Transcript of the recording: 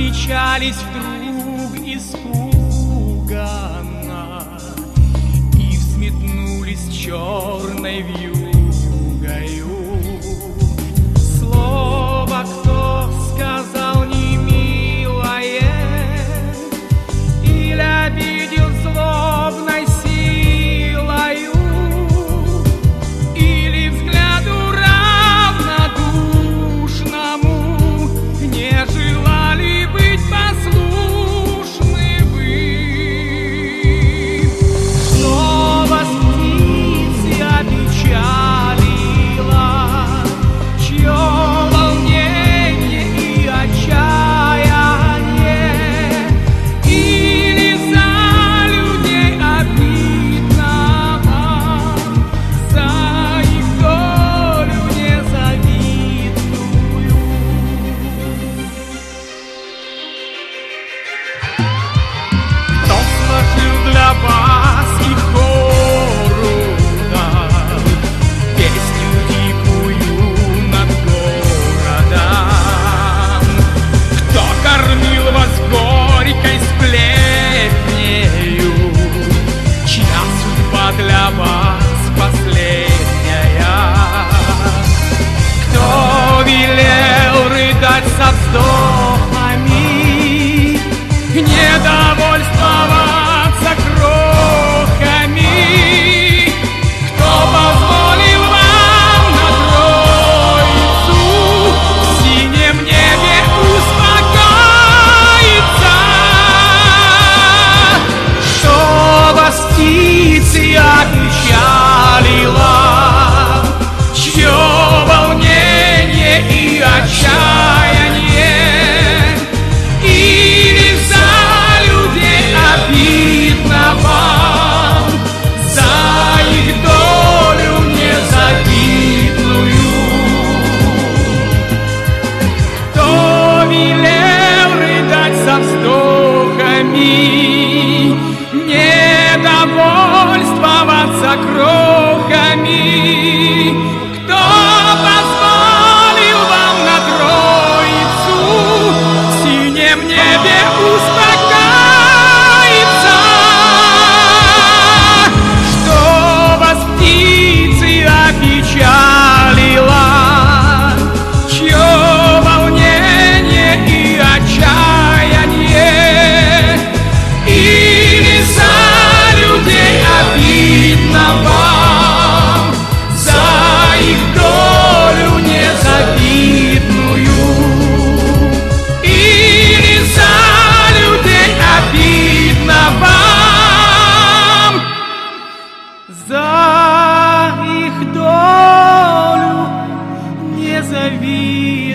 Опечались вдруг испуганно и взметнулись черной вьюгою. Слово кто сказал немилое или обидел злобной силою, или взгляду равнодушному не желали быть послушны вы. Слово с птицы опечалило, чье волнение и отчаяние, или за людей обидно вам, за их долю незавидную. Кто сложил для вас и хору дал песню дикую над городом? Кто кормил вас горькой сплетнею, чья судьба для вас последняя? Кто велел рыдать со вздохами, недовольствоваться крохами? Кто позволил вам на Троицу в синем небе успокоиться? Что вас птицы опечалило, чье волнение и отчаяние, или за людей обидно вам, за их долю незавидную? Кто велел рыдать со вздохами, недовольствоваться крохами? Кто позволил вам на Троицу в синем небе успокоиться? Что вас птицы опечалило, чье волнение и отчаяние, или за людей обидно вам, за их долю незавидную? Или за людей обидно вам, за их долю незавидную?